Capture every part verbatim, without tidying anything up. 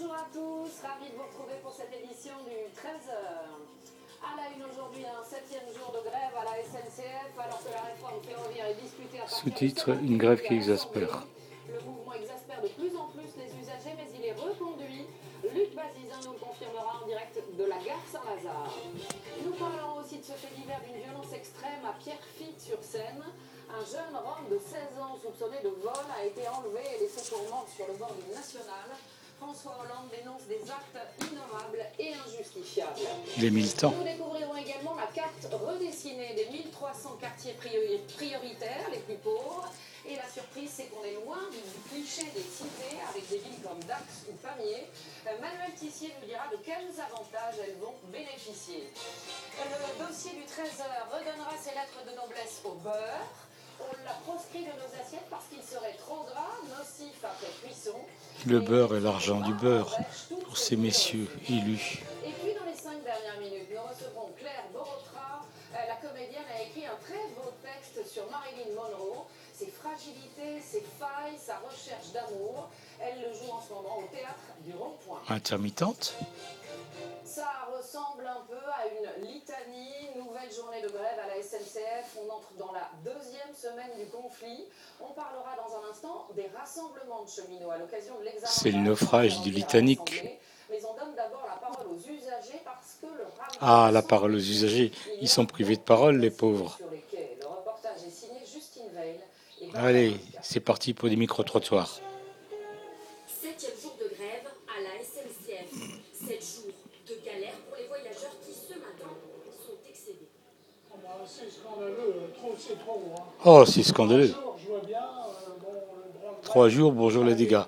Bonjour à tous, ravi de vous retrouver pour cette édition du treize heures. À la une aujourd'hui, un septième jour de grève à la S N C F, alors que la réforme ferroviaire est discutée à partir Sous-titre, de une grève qui exaspère. Le mouvement exaspère de plus en plus les usagers, mais il est reconduit. Luc Bazizin nous le confirmera en direct de la gare Saint-Lazare. Nous parlerons aussi de ce fait divers d'une violence extrême à Pierrefitte-sur-Seine. Un jeune Rome de seize ans soupçonné de vol a été enlevé et laissé pour mort sur le bord du National. François Hollande dénonce des actes innommables et injustifiables. Les militants. Nous découvrirons également la carte redessinée des mille trois cents quartiers prioritaires, les plus pauvres. Et la surprise, c'est qu'on est loin du cliché des cités avec des villes comme Dax ou Pamiers. Manuel Tissier nous dira de quels avantages elles vont bénéficier. Le dossier du treize heures redonnera ses lettres de noblesse au beurre. On l'a proscrit de nos assiettes parce qu'il serait trop gras, nocif après cuisson. Le beurre et l'argent du beurre pour ces messieurs élus. Et puis dans les cinq dernières minutes, nous recevrons Claire Borotra. La comédienne a écrit un très beau texte sur Marilyn Monroe, ses fragilités, ses failles, sa recherche d'amour. Elle le joue en ce moment au théâtre du Rond-Point. Intermittente. Ça ressemble un peu à une litanie, nouvelle journée de grève à la S N C F. On entre dans la deuxième semaine du conflit. On parlera dans un instant des rassemblements de cheminots à l'occasion de l'examen. C'est le naufrage du Titanic. Mais on donne d'abord la parole aux usagers parce que le Ah, la parole aux usagers. Ils sont privés de parole, les pauvres. Le reportage est signé Justine Veil. Allez, c'est parti pour des micro-trottoirs. Septième jour de grève à la S N C F. Sept jours de galère pour les voyageurs qui, ce matin, sont excédés. C'est scandaleux, trop c'est trop. Hein. Oh, c'est scandaleux. Trois jours, je vois bien, euh, bon, le droit de Trois jours, bonjour les dégâts.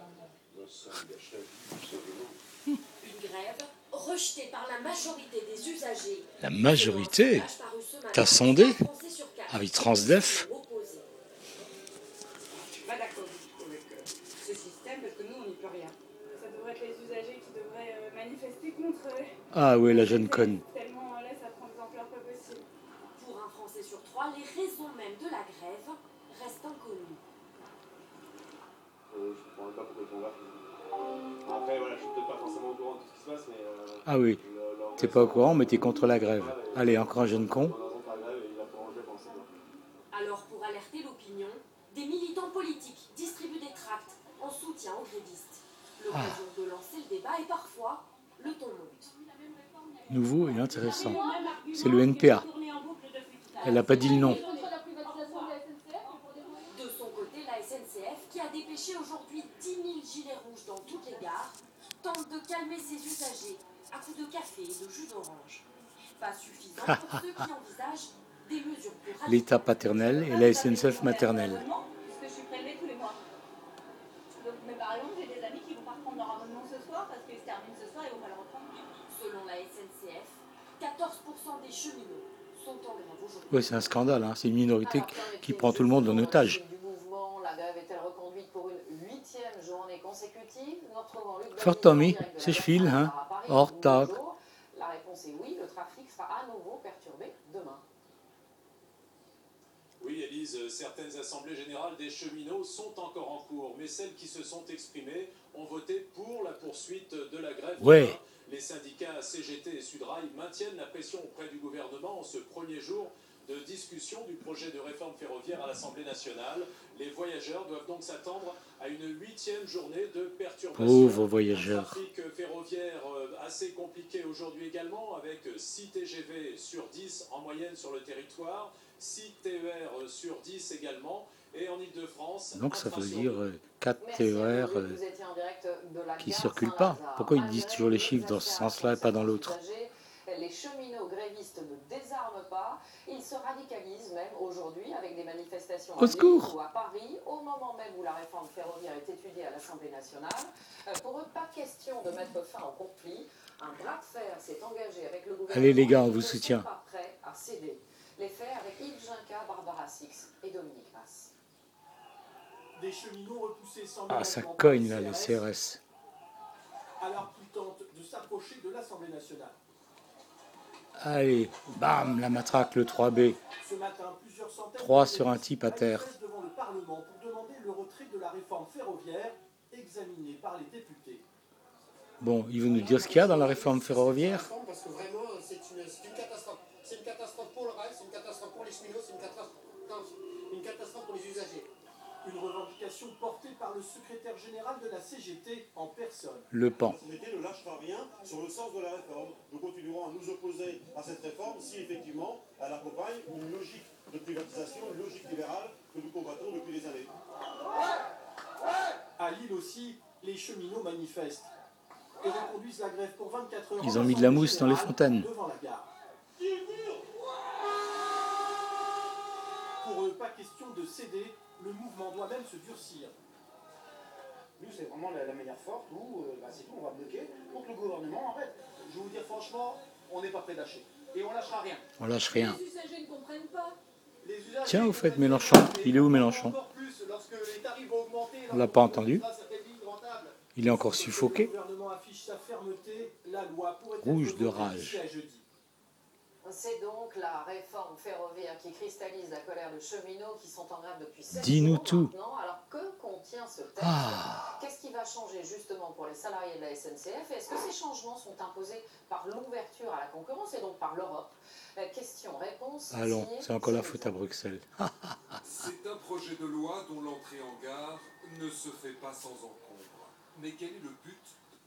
Une grève rejetée par la majorité des usagers. La majorité? T'as sondé? Avec Transdef? Je suis pas d'accord avec euh, ce système parce que nous on n'y peut rien. Ça devrait être les usagers qui devraient euh, manifester contre eux. Ah oui, la jeune conne. Tellement là ça prend des ampleurs pas possibles. Pour un Français sur trois, les raisons même de la grève restent inconnues. Euh, je ne comprends pas pourquoi ils font là. Après, voilà, je suis peut-être pas forcément au courant de tout ce qui se passe, mais. Euh, Ah oui, t'es pas au courant, mais t'es contre la grève. Allez, encore un jeune con. Alors, pour alerter l'opinion, des militants politiques distribuent des tracts en soutien aux grévistes. L'occasion de lancer le débat et parfois, le ton monte. Nouveau et intéressant. C'est le N P A. Elle n'a pas dit le nom. De son côté, la S N C F, qui a dépêché aujourd'hui dix mille gilets rouges dans toutes les gares, tente de calmer ses usagers à coups de café et de jus d'orange. Pas suffisant pour ceux qui envisagent des mesures plus radicales. L'État paternel et la S N C F maternelle. Puisque je suis prélevée tous les mois. Donc, mais par exemple, j'ai des amis qui vont pas reprendre leur abonnement ce soir parce qu'ils se terminent ce soir et ils vont pas le reprendre. Selon la S N C F, quatorze pour cent des cheminots sont en grève aujourd'hui. Oui, c'est un scandale. Hein. C'est une minorité qui prend tout le monde en otage. La grève est-elle reconduite pour une huitième journée consécutive? Fort Tommy, c'est je file, hein. Hors tag. La réponse est oui, le trafic sera à nouveau perturbé demain. Oui, Élise, certaines assemblées générales des cheminots sont encore en cours, mais celles qui se sont exprimées ont voté pour la poursuite de la grève. Ouais. Les syndicats C G T et Sudrail maintiennent la pression auprès du gouvernement en ce premier jour de discussion du projet de réforme ferroviaire à l'Assemblée nationale. Les voyageurs doivent donc s'attendre à une huitième journée de perturbation. Pauvres voyageurs. Un trafic ferroviaire assez compliqué aujourd'hui également, avec six T G V sur dix en moyenne sur le territoire, six T E R sur dix également, et en Ile-de-France... Donc ça veut dire quatre T E R qui ne circulent pas. Pourquoi ils disent toujours les chiffres dans ce sens-là et pas dans l'autre? Les cheminots grévistes ne désarment pas. Ils se radicalisent même aujourd'hui avec des manifestations au secours. Ou à Paris, au moment même où la réforme ferroviaire est étudiée à l'Assemblée nationale. Pour eux, pas question de mettre fin au conflit. Un bras de fer s'est engagé avec le gouvernement. Allez les gars, on vous soutient. Pas prêt à céder. Les faits avec Yves Ginca, Barbara Six et Dominique Masse. Des cheminots repoussés sans Ah, ça cogne là, les C R S. Alors qu'ils tentent de s'approcher de l'Assemblée nationale. Allez, bam, la matraque, le trois B. Ce matin, plusieurs centaines trois sur un type à terre. devant le Parlement pour demander le retrait de la réforme ferroviaire examinée par les députés. Bon, il veut nous dire ce qu'il y a dans la réforme ferroviaire. Parce que vraiment, c'est une, c'est une catastrophe. C'est une catastrophe pour le rail, c'est une catastrophe pour les cheminots, c'est une catastrophe, une catastrophe pour les usagers. Une revendication portée par le secrétaire général de la C G T en personne. Le P A N. La C G T ne lâchera rien sur le sens de la réforme. Nous continuerons à nous opposer à cette réforme si effectivement elle accompagne une logique de privatisation, une logique libérale que nous combattons depuis des années. À Lille aussi, les cheminots manifestent et reconduisent la grève pour vingt-quatre heures. Ils ont mis de la mousse dans les fontaines. Devant la gare. Pour eux, pas question de céder, le mouvement doit même se durcir. Nous, c'est vraiment la, la manière forte où euh, bah, c'est tout, on va bloquer pour que le gouvernement arrête. Je vais vous dire franchement, on n'est pas prêt d'acheter. Et on lâchera rien. On lâche rien. Les usagers ne comprennent pas. Les usagers Tiens, au fait, Mélenchon, il est où Mélenchon? encore plus lorsque les tarifs vont augmenter, On l'a pas entendu. grâce à quelle ligne rentable. Il est encore suffoqué. Le gouvernement affiche sa fermeté. La loi pourrait être Rouge de votée rage. d'ici à jeudi. C'est donc la réforme ferroviaire qui cristallise la colère de cheminots qui sont en grève depuis sept Dis-nous jours tout. maintenant. Alors que contient ce texte? Ah. Qu'est-ce qui va changer justement pour les salariés de la S N C F? Est-ce que ces changements sont imposés par l'ouverture à la concurrence et donc par l'Europe? Question-réponse. Allons, c'est encore la faute à Bruxelles. C'est un projet de loi dont l'entrée en gare ne se fait pas sans encombre. Mais quel est le but?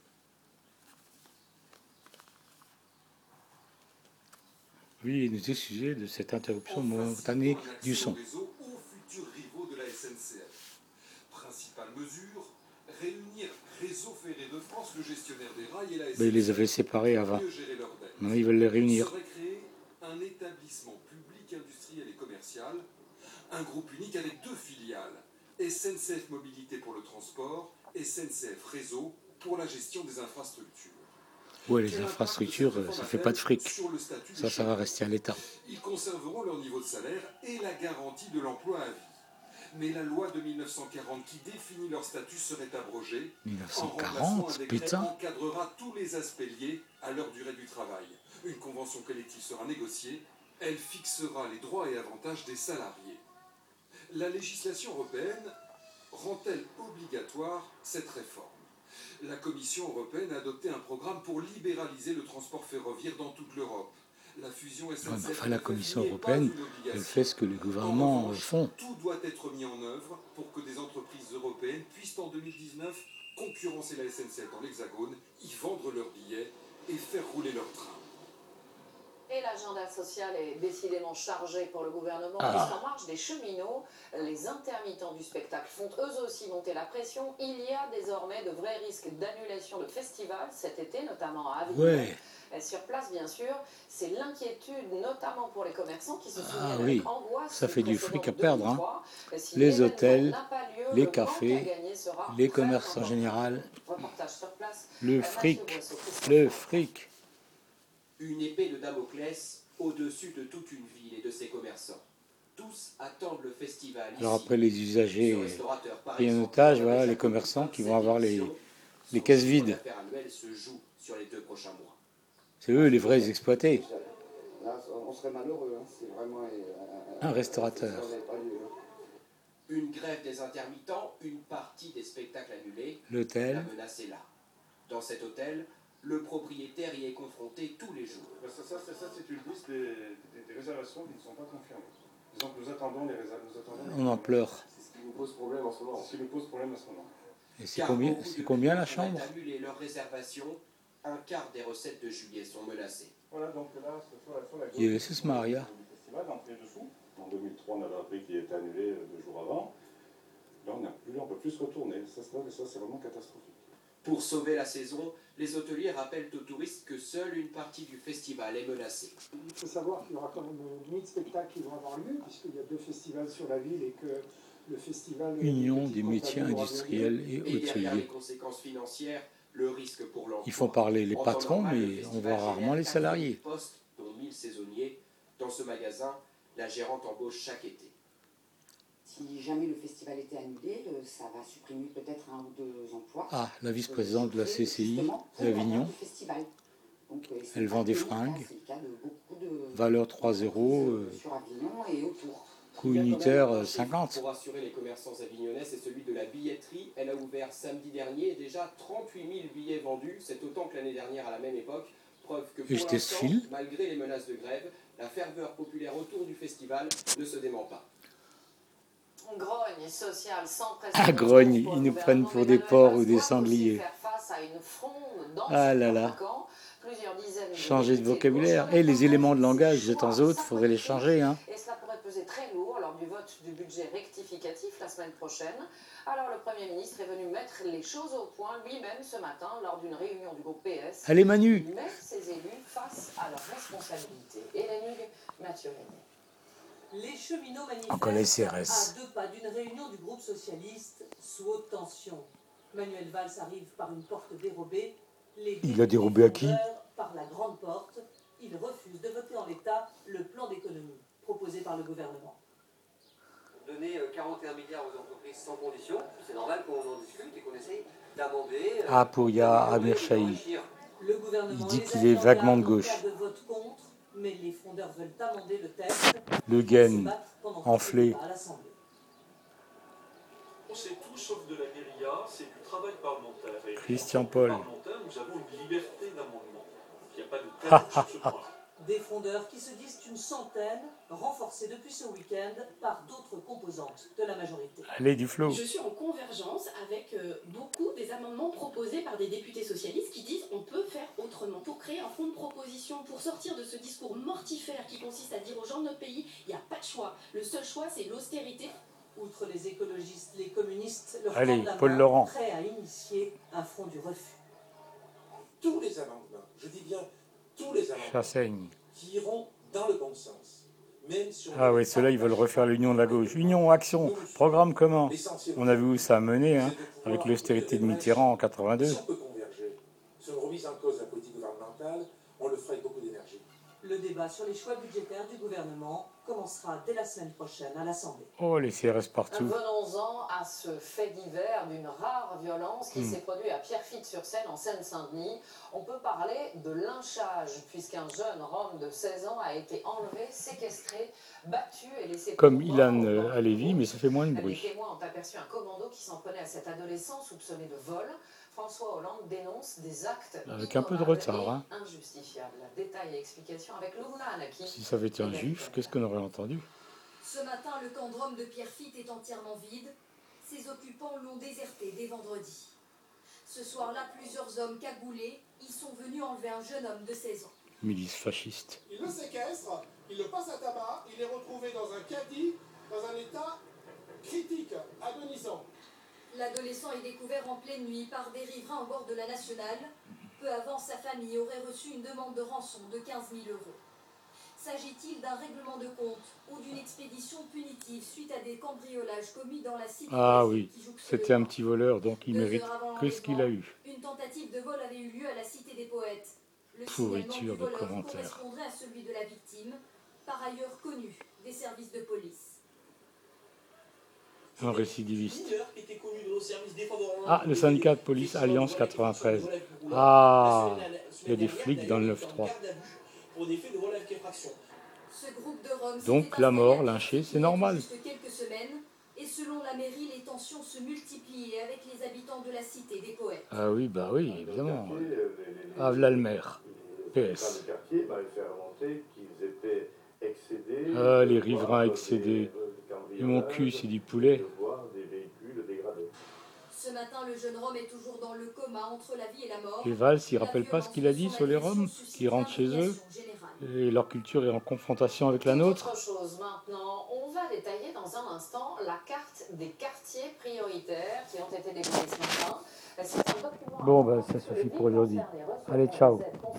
Oui, il nous est sujet de cette interruption momentanée du son. Réseau aux futurs rivaux de la S N C F. Principale mesure, réunir Réseau Ferré de France, le gestionnaire des rails et la S N C F. Ben, ils les avaient séparés avant. Maintenant, ils veulent les réunir. Serait créé un établissement public industriel et commercial, un groupe unique avec deux filiales, S N C F Mobilité pour le transport, S N C F Réseau pour la gestion des infrastructures. Ouais, les infrastructures, ça fait pas de fric. Ça, ça va rester à l'État. Ils conserveront leur niveau de salaire et la garantie de l'emploi à vie. Mais la loi de mille neuf cent quarante qui définit leur statut serait abrogée. mille neuf cent quarante, putain. Encadrera tous les aspects liés à leur durée du travail. Une convention collective sera négociée. Elle fixera les droits et avantages des salariés. La législation européenne rend-elle obligatoire cette réforme? La Commission européenne a adopté un programme pour libéraliser le transport ferroviaire dans toute l'Europe. La fusion S N C F Ouais, enfin, la Commission européenne, elle fait ce que les gouvernements font. Tout doit être mis en œuvre pour que des entreprises européennes puissent en deux mille dix-neuf concurrencer la S N C F dans l'Hexagone, y vendre leurs billets et faire rouler leurs trains. Et l'agenda social est décidément chargé pour le gouvernement. Ah. Puisqu'en marge des cheminots, les intermittents du spectacle font eux aussi monter la pression. Il y a désormais de vrais risques d'annulation de festivals cet été, notamment à Avignon. Ouais. Sur place, bien sûr, c'est l'inquiétude, notamment pour les commerçants qui se souviennent Ah avec oui, angoisse ça fait du fric à perdre. Hein. Si les hôtels, n'a pas lieu, les le cafés, manque à gagner sera les très commerces en important. général. Reportage sur place. Le fric, le fric. Une épée de Damoclès au-dessus de toute une ville et de ses commerçants. Tous attendent le festival. Alors ici. après les usagers Ce restaurateur, par pris en exemple, otage, dans voilà, la les chaque commerçants qui vont vingt-sept avoir les, éditions, les son caisses chiffre vides. d'affaires annuel se joue sur les deux prochains mois. C'est eux les vrais exploités. Là, on serait malheureux, hein. C'est vraiment euh, Un restaurateur. Une grève des intermittents, une partie des spectacles annulés. L'hôtel. La menace est là. Dans cet hôtel, le propriétaire y est confronté tous les jours. Ça, ça, ça, ça c'est une liste des, des, des réservations qui ne sont pas confirmées. Disons que nous attendons les réservations. On en pleure. C'est ce qui nous pose problème en ce moment. C'est ce qui nous pose problème en ce moment. Et c'est combien, c'est combien la chambre? Annuler leurs réservations, un quart des recettes de juillet sont menacées. Voilà, donc là, sur la, sur la Il y avait ce Maria. festival, d'entrée dessous. En deux mille trois, on avait appris qu'il était annulé deux jours avant. Là, on ne peut plus se retourner. Ça, ça c'est vraiment catastrophique. Pour sauver la saison, les hôteliers rappellent aux touristes que seule une partie du festival est menacée. Il faut savoir qu'il y aura quand même mille spectacles qui vont avoir lieu, puisqu'il y a deux festivals sur la ville et que le festival... Union des métiers industriels et Et derrière les hôteliers. conséquences financières, le risque pour l'emploi. Ils font parler les En temps patrons, normal, le mais on festival voit rarement génère les quatre salariés. mille postes, dont mille saisonniers. Dans ce magasin, la gérante embauche chaque été. Si jamais le festival était annulé, ça va supprimer peut-être un ou deux emplois. Ah, la vice-présidente de la C C I d'Avignon. Elle vend des fringues. Valeur trois euros. Sur Avignon et autour. Coût unitaire cinquante. Pour assurer les commerçants avignonnais, c'est celui de la billetterie. Elle a ouvert samedi dernier et déjà trente-huit mille billets vendus. C'est autant que l'année dernière à la même époque. Preuve que pour l'instant, malgré les menaces de grève, la ferveur populaire autour du festival ne se dément pas. Grogne sociale sans précédent. Ah, grogne, ils nous prennent pour des porcs ou des sangliers. Ah là là. Changer de vocabulaire. Et les éléments de langage de temps en temps, il faudrait les changer. Hein. Et cela pourrait peser très lourd lors du vote du budget rectificatif la semaine prochaine. Alors le Premier ministre est venu mettre les choses au point lui-même ce matin lors d'une réunion du groupe P S. Allez Manu. Il met ses élus face à leurs responsabilités. Hélène Hugues, Mathieu René. Les cheminots manifestent à deux pas d'une réunion du groupe socialiste sous haute tension. Manuel Valls arrive par une porte dérobée. Les Il a dérobé à qui? Par la grande porte. Il refuse de voter en l'état le plan d'économie proposé par le gouvernement. Donner quarante et un milliards aux entreprises sans condition, c'est normal qu'on en discute et qu'on essaye d'amender. Ah, pour Yah Amir Chahi. Il dit qu'il est vaguement de gauche. Mais les frondeurs veulent amender le texte. Le Guen, enflé. On sait tout sauf de la guérilla, c'est du travail parlementaire. Et Christian Paul. Parlementaire, nous avons une liberté d'amendement. Il n'y a pas de tabou sur ce point. Des frondeurs qui se disent une centaine, renforcés depuis ce week-end par d'autres composantes de la majorité. Allez, du flot. Je suis en convergence avec euh, beaucoup des amendements proposés par des députés socialistes qui disent on peut faire autrement. Pour créer un fonds de proposition, pour sortir de ce discours mortifère qui consiste à dire aux gens de notre pays, il n'y a pas de choix. Le seul choix, c'est l'austérité. Outre les écologistes, les communistes, leur Allez, Paul Laurent. Prêt à initier un front du refus. Tous les amendements, je dis bien tous les amendements, Chassaigne. qui iront dans le bon sens. Même si Ah oui, ceux-là, ils veulent refaire l'union de la gauche. Union, action, programme commun. On a vu où ça a mené, hein, avec l'austérité de Mitterrand en quatre-vingt-deux. Si on peut converger sur une remise en cause de la politique gouvernementale, on le fera avec beaucoup d'énergie. Le débat sur les choix budgétaires du gouvernement commencera dès la semaine prochaine à l'Assemblée. Oh, les C R S partout. Venons-en à ce fait divers d'une rare violence qui Hmm. s'est produit à Pierrefitte-sur-Seine, en Seine-Saint-Denis. On peut parler de lynchage, puisqu'un jeune Rome de seize ans a été enlevé, séquestré, battu et laissé... Comme Ilan euh, Halévy, mais ça fait moins de Les bruit. témoins ont aperçu un commando qui s'en prenait à cet adolescent soupçonné de vol. François Hollande dénonce des actes Avec un peu de retard, hein. injustifiables. Détails et explications avec Loubnan qui... Si ça avait été un juif, qu'est-ce qu'on aurait entendu? Ce matin, le camp de Rome de Pierrefitte est entièrement vide. Ses occupants l'ont déserté dès vendredi. Ce soir-là, plusieurs hommes cagoulés y sont venus enlever un jeune homme de seize ans. Milice fasciste. Il le séquestre, il le passe à tabac, il est retrouvé dans un caddie, dans un état critique, agonisant. L'adolescent est découvert en pleine nuit par des riverains au bord de la nationale. Peu avant, sa famille aurait reçu une demande de rançon de quinze mille euros. S'agit-il d'un règlement de compte ou d'une expédition punitive suite à des cambriolages commis dans la cité? Ah oui, c'était un petit voleur, donc il mérite que ce qu'il a eu. Une tentative de vol avait eu lieu à la cité des poètes. Le Pourriture signalement du de voleur commentaires. correspondrait à celui de la victime, par ailleurs connu des services de police. Un récidiviste. Ah, le syndicat de police Alliance quatre-vingt-treize. Ah, il y a des flics dans le neuf trois. Donc la mort, lynché, c'est normal. Juste quelques semaines, et selon la mairie, les tensions se multipliaient avec les habitants de la cité des poètes. Ah oui, bah oui, évidemment. Ah, là le maire. P S. Ah, les riverains excédés. Et mon cul, c'est du poulet. Ce matin, le jeune Rome est toujours dans le coma entre la vie et la mort. Et Valls, il ne rappelle pas ce qu'il a dit sur les Roms, qui rentrent chez eux, et leur culture est en confrontation avec la nôtre. Autre chose maintenant, on va détailler dans un instant la carte des quartiers prioritaires qui ont été dévoilés ce matin. C'est un document... Bon, ben ça suffit pour aujourd'hui. Allez, ciao.